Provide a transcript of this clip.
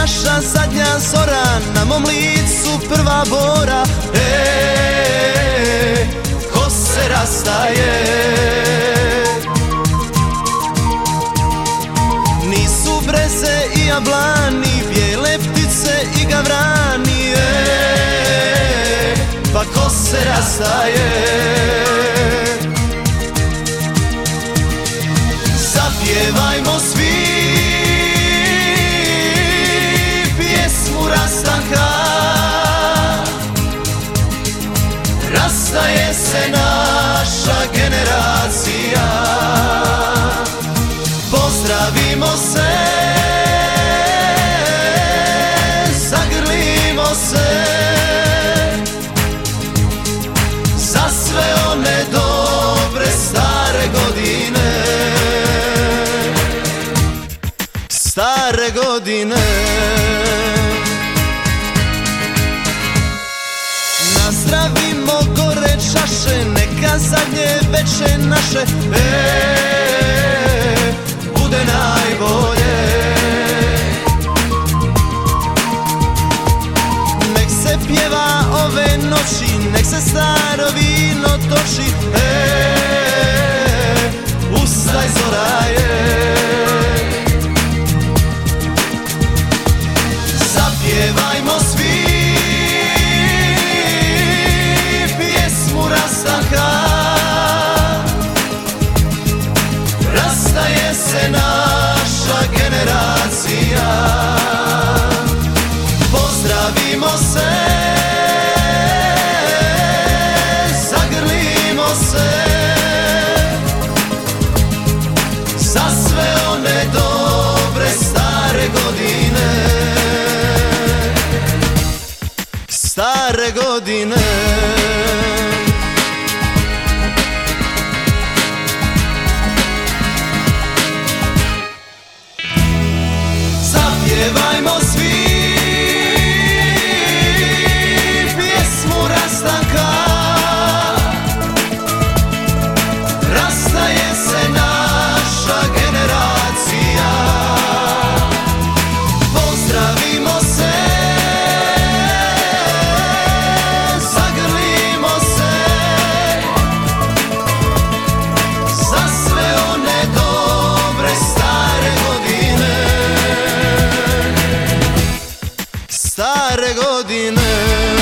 naša zadnja zora, na mom licu prva bora. Ko se rastaje, nisu breze i jablani, bijele ptice i gavrani. Pa ko se rastaje, zapjevajmo svi pjesmu rastanka. Rastaje se naša generacija, pozdravimo se, zagrlimo se, za sve one dobre stare godine, stare godine. Nazdravimo gore čaše, neka zadnje veče naše bude najbolje. Nek se pjeva ove noći, nek se staro vino toči. Ustaj zora je, zapjevajmo svi pjesmu rastanka. Rastaje se naša generacija, pozdravimo se, zagrlimo se, za sve one dobre stare godine, stare godine. Zapjevajmo svi pjesmu rastanka. Rastaje se naša generacija, pozdravimo se, zagrlimo se, za sve one dobre stare godine, stare godine.